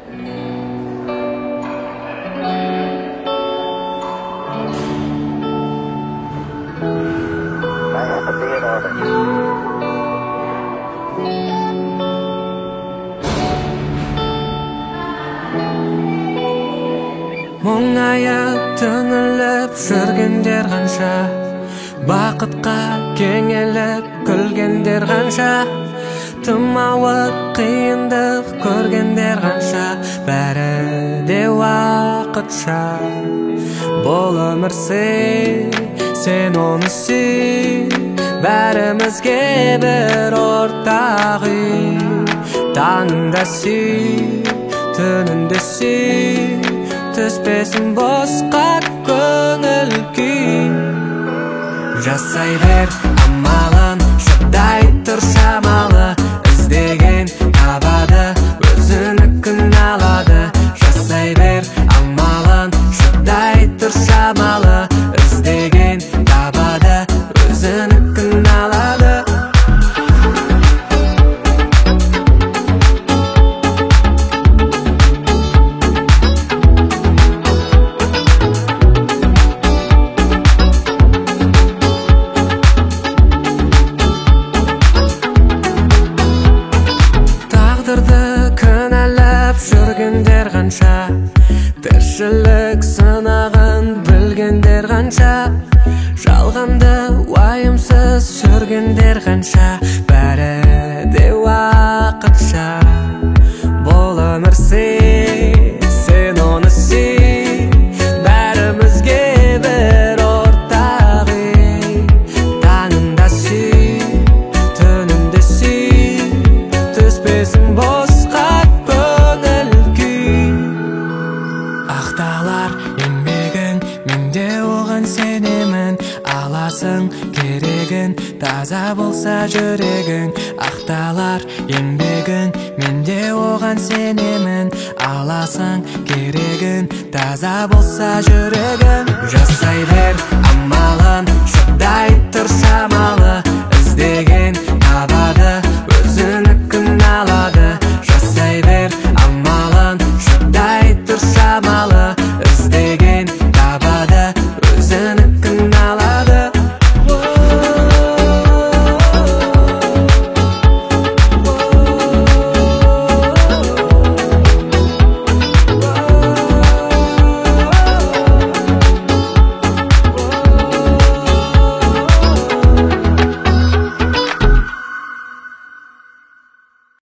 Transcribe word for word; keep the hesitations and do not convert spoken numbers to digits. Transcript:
Мұңайып түңіліп жүргендер қанша, бақытқа кеңеліп күлгендер қанша, тым ауыр қиындық көргендер қанша, бәрі де уақытша. Бұл өмір сый, сен оны сүй, бәрімізге бір ортақ үй. Таңында сүй, түнінде сүй, түспесін босқа көңіл күй. Жасай бер амалын, шыдай тұр шамалы, іздеген табады, өзінікін алады. Жасай бер амалын, шыдай тұр шамалы, іздеген табады, өзінікін алады. Кінәлап жүргендер қанша, тіршілік сынағын білгендер қанша, жалғанды уайымсыз жүргендер қанша, бәрі де уақытша. Бұл өмір сый, сен оны сүй, бәрімізге бір ортақ үй. Таңында сүй, түнінде сүй, түспесін босқа көңіл күй. Ақталар еңбегін, менде оған сенемін, аласың керегін, таза болса жүрегің. Ақталар еңбегін, менде оған сенемін, аласың керегін, таза болса жүрегің. Жасай бер амалын, шыдай тұр шамалы,